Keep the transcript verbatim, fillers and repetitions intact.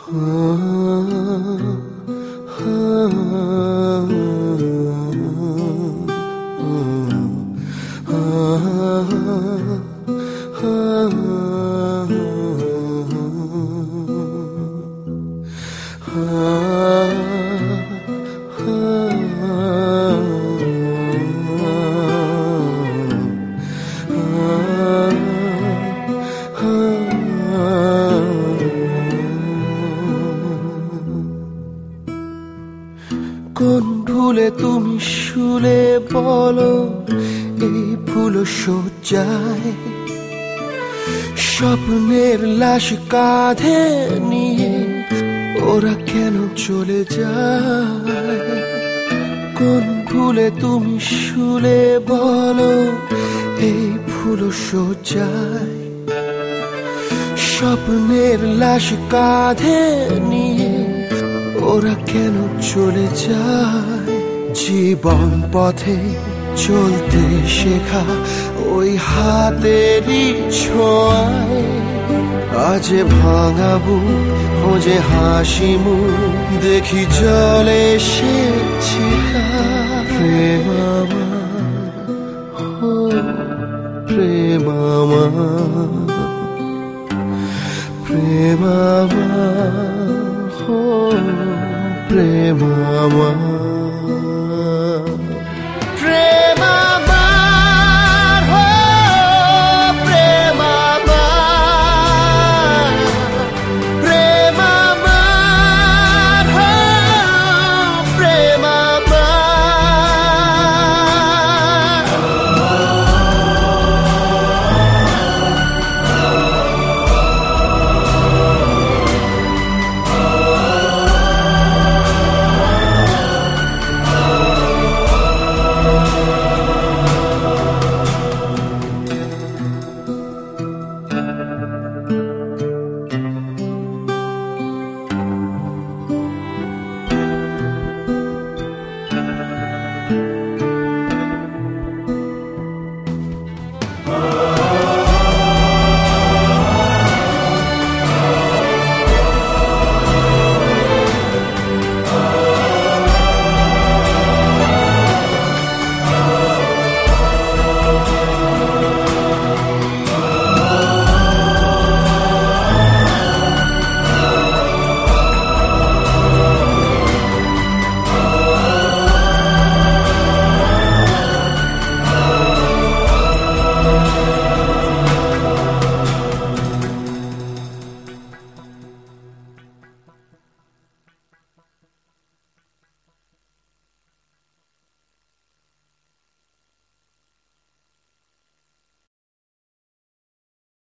কোন ভুলে তুমি শুলে বলো এই ফুল সজ্জায় স্বপ্নের লাশ কাঁধে নিয়ে ওরা কেন চলে যায়? কোন ভুলে তুমি শুলে বলো এই ফুল সজ্জায় স্বপ্নের লাশ কাঁধে নিয়ে ওরা কেন চলে যায়? জীবন পথে চলতে শেখা ওই হাতেরই ছোঁয়ায় আজ ভাঙাবো খোঁজে হাসি মুখ দেখি জলে সে প্রেম আমার ও প্রেম আমার প্রেম আমার ও প্রেম আমার